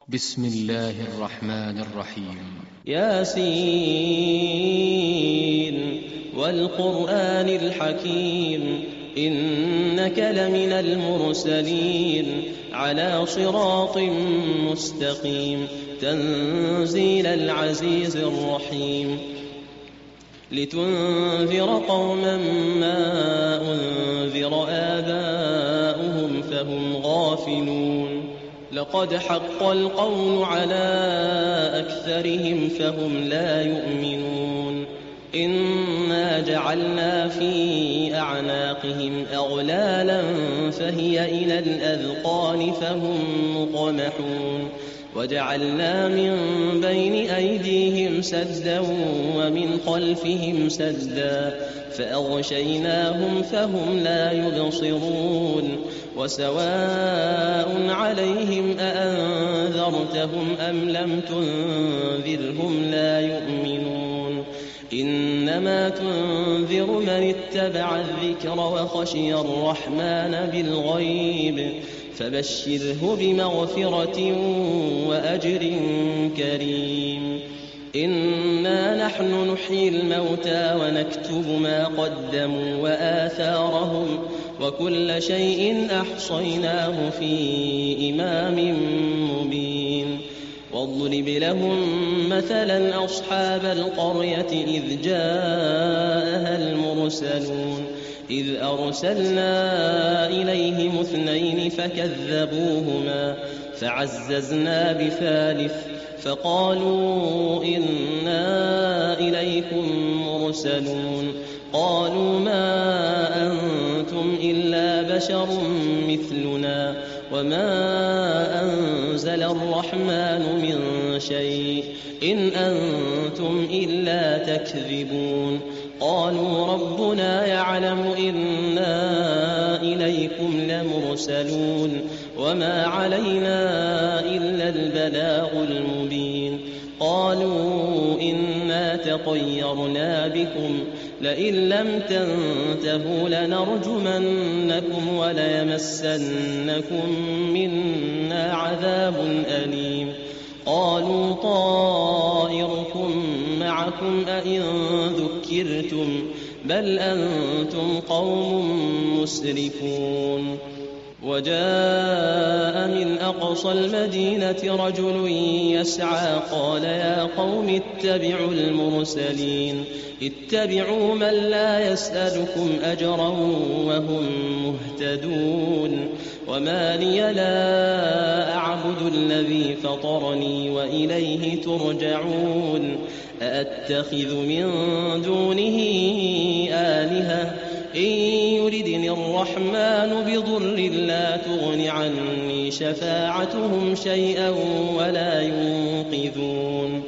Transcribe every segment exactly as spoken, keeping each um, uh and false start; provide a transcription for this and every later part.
بسم الله الرحمن الرحيم. ياسين والقرآن الحكيم إنك لمن المرسلين على صراط مستقيم تنزيل العزيز الرحيم لتنذر قوما ما أنذر آباؤهم فهم غافلون لقد حق القول على أكثرهم فهم لا يؤمنون إنا جعلنا في أعناقهم أغلالا فهي إلى الأذقان فهم مقمحون وجعلنا من بين أيديهم سدا ومن خلفهم سدا فأغشيناهم فهم لا يبصرون وسواء عليهم أأنذرتهم أم لم تنذرهم لا يؤمنون إنما تنذر من اتبع الذكر وخشي الرحمن بالغيب فبشره بمغفرة وأجر كريم إنا نحن نحيي الموتى ونكتب ما قدموا وآثارهم وكل شيء أحصيناه في إمام مبين واضرب لهم مثلا أصحاب القرية إذ جاءها المرسلون إذ أرسلنا إليهم اثنين فكذبوهما فعززنا بثالث فقالوا إنا إليكم مرسلون قالوا ما أنتم إلا بشر مثلنا وما أنزل الرحمن من شيء إن أنتم إلا تكذبون قالوا ربنا يعلم إنا إليكم لمرسلون وما علينا إلا البلاغ المبين قالوا إنا تطيرنا بكم لئن لم تنتهوا لنرجمنكم وليمسنكم منا عذاب أليم قالوا طائركم معكم أئن ذكرتم بل أنتم قوم مسرفون وجاء من أقصى المدينة رجل يسعى قال يا قوم اتبعوا المرسلين اتبعوا من لا يسألكم أجرا وهم مهتدون وما لي لا أعبد الذي فطرني وإليه ترجعون أأتخذ من دونه آلهة إن يردني الرحمن بضر لا تغن عني شفاعتهم شيئا ولا ينقذون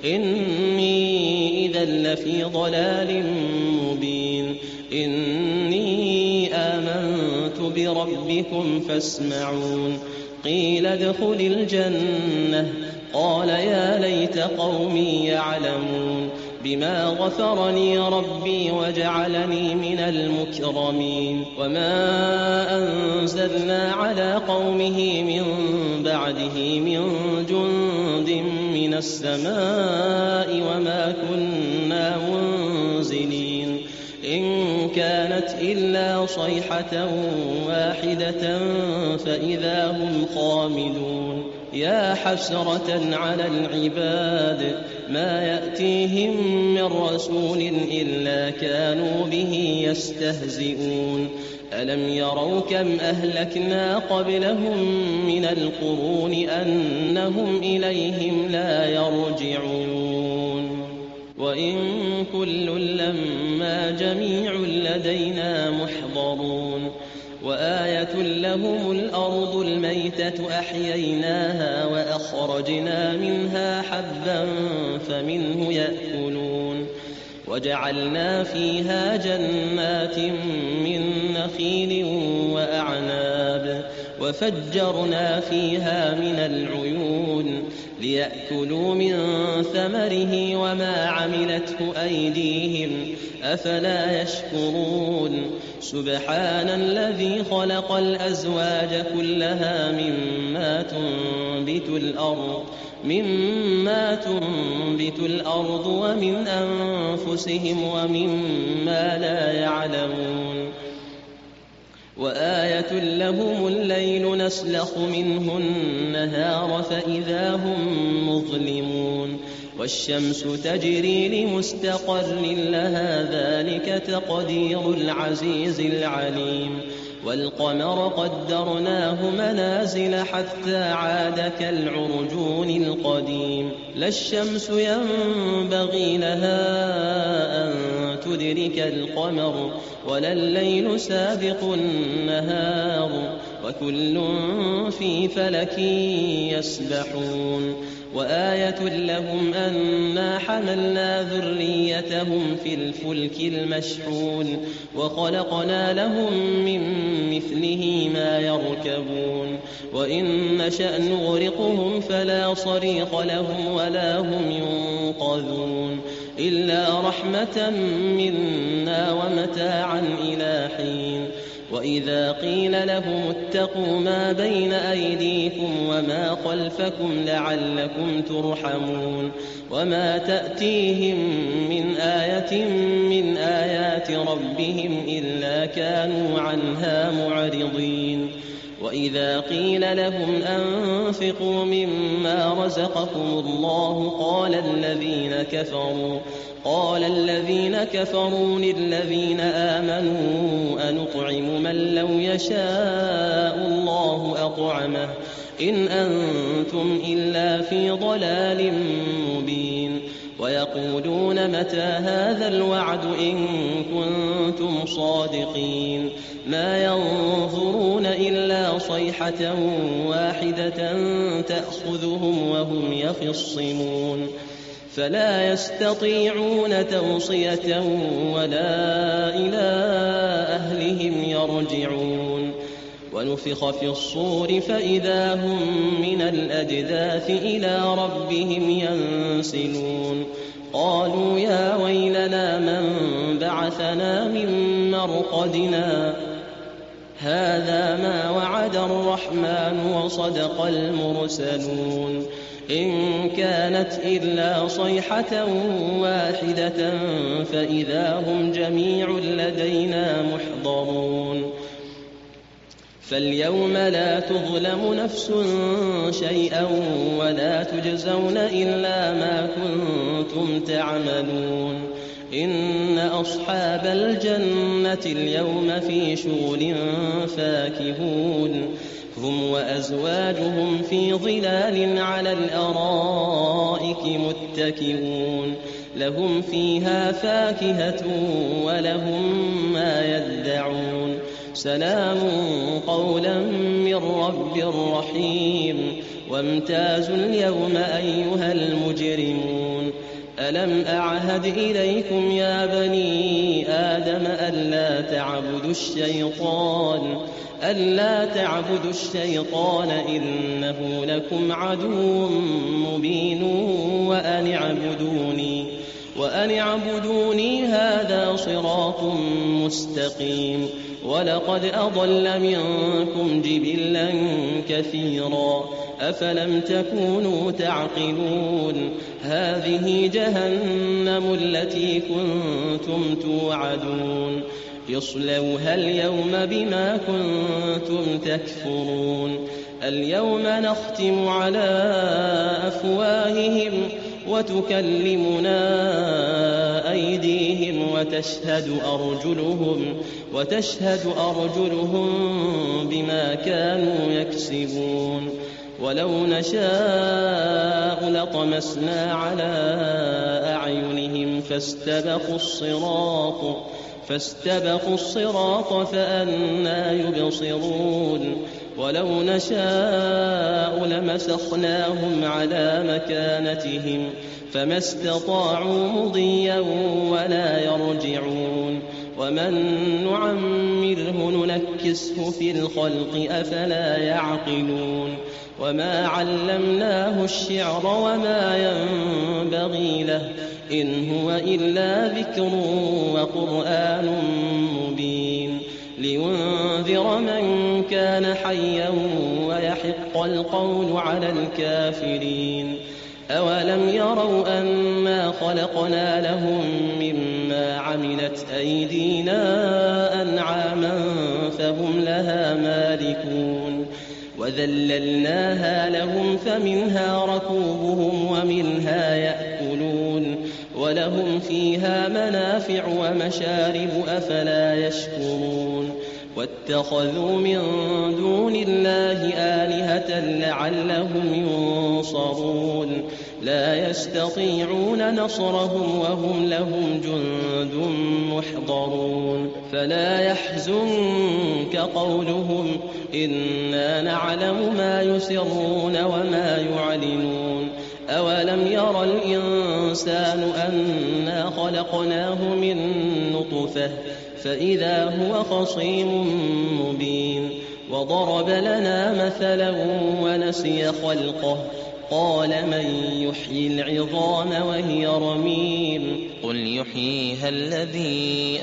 إني إذا لفي ضلال مبين إني آمنت بربكم فاسمعون قيل ادخل الجنة قال يا ليت قومي يعلمون بما غفرني ربي وجعلني من المكرمين وما أنزلنا على قومه من بعده من جند من السماء وما كنا منزلين إن كانت إلا صيحة واحدة فإذا هم خامدون يا حسرة على العباد ما يأتيهم من رسول إلا كانوا به يستهزئون ألم يروا كم أهلكنا قبلهم من القرون أنهم إليهم لا يرجعون وإن كل لما جميع لدينا محضرون وآية لهم الأرض الميتة أحييناها وأخرجنا منها حبا فمنه يأكلون وجعلنا فيها جنات من نخيل وأعناب وفجرنا فيها من العيون ليأكلوا من ثمره وما عملته أيديهم أفلا يشكرون سبحان الذي خلق الأزواج كلها مما تنبت الأرض مما تنبت الأرض ومن أنفسهم ومما لا يعلمون وآية لهم الليل نسلخ منه النهار فإذا هم مظلمون والشمس تجري لمستقر لها ذلك تقدير العزيز العليم والقمر قدرناه منازل حتى عاد كالعرجون القديم لا الشمس ينبغي لها أن تدرك القمر ولا الليل سابق النهار وكل في فلك يسبحون وآية لهم أنا حملنا ذريتهم في الفلك المشحون وخلقنا لهم من مثله ما يركبون وإن نشأ نغرقهم فلا صريخ لهم ولا هم ينقذون إلا رحمة منا ومتاعا إلى حين وإذا قيل لهم اتقوا ما بين أيديكم وما خلفكم لعلكم ترحمون وما تأتيهم من آية من آيات ربهم إلا كانوا عنها معرضين وإذا قيل لهم أنفقوا مما رزقكم الله قال الذين كفروا قال الذين كفروا للذين آمنوا أنطعم من لو يشاء الله أطعمه إن أنتم إلا في ضلال مبين ويقولون متى هذا الوعد إن كنتم صادقين ما ينظرون إلا صيحة واحدة تأخذهم وهم يخصمون فلا يستطيعون توصية ولا إلى أهلهم يرجعون ونفخ في الصور فإذا هم من الأجداث إلى ربهم ينسلون قالوا يا ويلنا من بعثنا من مرقدنا هذا ما وعد الرحمن وصدق المرسلون إن كانت إلا صيحة واحدة فإذا هم جميع لدينا محضرون فاليوم لا تظلم نفس شيئا ولا تجزون إلا ما كنتم تعملون إن أصحاب الجنة اليوم في شغل فاكهون هم وأزواجهم في ظلال على الأرائك متكئون لهم فيها فاكهة ولهم ما يدعون سلام قولا من رب رحيم وامتازوا اليوم أيها المجرمون ألم أعهد إليكم يا بني آدم ألا تعبدوا الشيطان ألا تعبدوا الشيطان إنه لكم عدو مبين وأن اعبدوني وأن اعبدوني هذا صراط مستقيم ولقد أضل منكم جبلا كثيرا أفلم تكونوا تعقلون هذه جهنم التي كنتم توعدون اصلوها اليوم بما كنتم تكفرون اليوم نختم على أفواههم وتكلمنا أيديهم وتشهد أرجلهم وتشهد أرجلهم بما كانوا يكسبون ولو نشاء لطمسنا على أعينهم فاستبقوا الصراط فاستبقوا الصراط فأنى يبصرون ولو نشاء لمسخناهم على مكانتهم فما استطاعوا مضيا ولا يرجعون ومن نعمره ننكسه في الخلق أفلا يعقلون وما علمناه الشعر وما ينبغي له إن هو إلا ذكر وقرآن مبين لينذر من كان حيا ويحق القول على الكافرين أولم يروا أنا خلقنا لهم مما عملت أيدينا أنعاما فهم لها مالكون وذللناها لهم فمنها ركوبهم ومنها يأكلون ولهم فيها منافع ومشارب أفلا يشكرون واتخذوا من دون الله آلهة لعلهم ينصرون لا يستطيعون نصرهم وهم لهم جند محضرون فلا يحزنك قولهم إنا نعلم ما يسرون وما يعلنون أولم ير الإنسان أنا خلقناه من نطفة فإذا هو خصيم مبين وضرب لنا مثلا ونسي خلقه قال من يحيي العظام وهي رميم قل يحييها الذي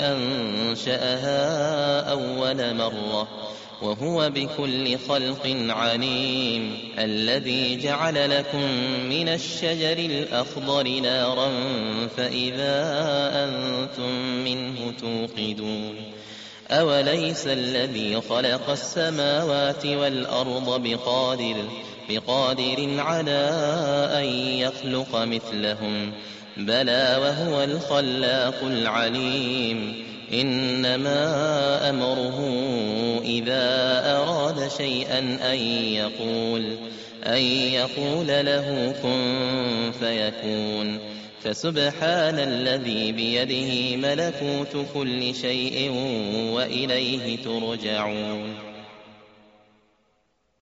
أنشأها أول مرة وهو بكل خلق عليم الذي جعل لكم من الشجر الأخضر نارا فإذا أنتم منه توقدون أوليس الذي خلق السماوات والأرض بقادر بقادر على أن يخلق مثلهم بلى وهو الخلاق العليم إنما أمره إذا أراد شيئا أن يقول أن يقول له كن فيكون فسبحان الذي بيده ملكوت كل شيء وإليه ترجعون